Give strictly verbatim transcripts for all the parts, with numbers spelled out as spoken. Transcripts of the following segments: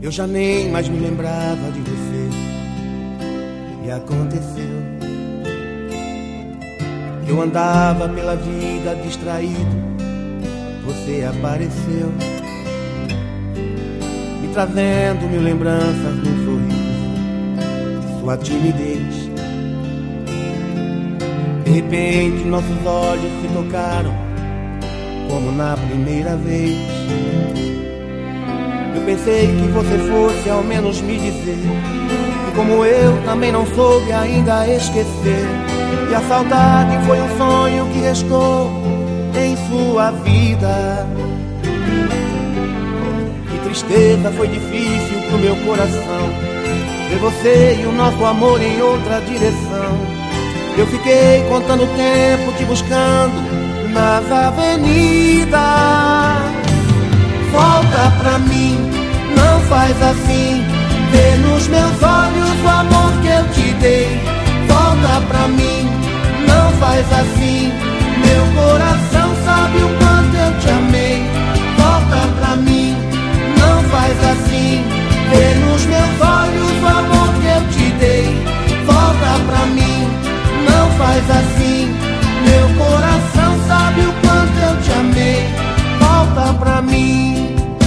Eu já nem mais me lembrava de você. E aconteceu. Eu andava pela vida distraído, você apareceu, me trazendo mil lembranças num sorriso, sua timidez. De repente nossos olhos se tocaram, como na primeira vez. Eu pensei que você fosse ao menos me dizer que, como eu, também não soube ainda esquecer. E a saudade foi um sonho que restou em sua vida. Que tristeza, foi difícil pro meu coração ver você e o nosso amor em outra direção. Eu fiquei contando o tempo te buscando nas avenidas. Volta pra mim, não faz assim, vê nos meus olhos o amor que eu te dei. Volta pra mim, não faz assim, meu coração sabe o quanto eu te amei. Volta pra mim, não faz assim, vê nos meus olhos o amor que eu te dei. Volta pra mim, não faz assim, meu coração sabe o quanto eu te amei. Volta pra mim.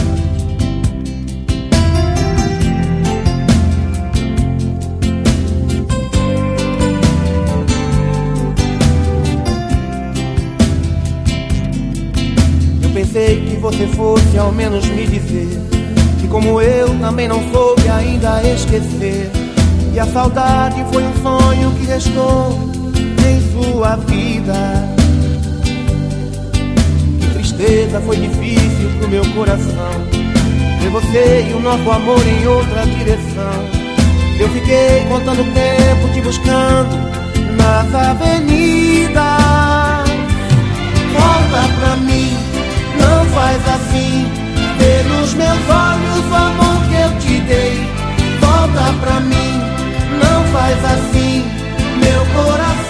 Pensei que você fosse ao menos me dizer que, como eu, também não soube ainda esquecer. E a saudade foi um sonho que restou em sua vida. Que tristeza, foi difícil pro meu coração ver você e o nosso amor em outra direção. Eu fiquei contando o tempo te buscando nas avenidas. Volta pra mim, não faz assim, vê nos meus olhos o amor que eu te dei. Volta pra mim, não faz assim, meu coração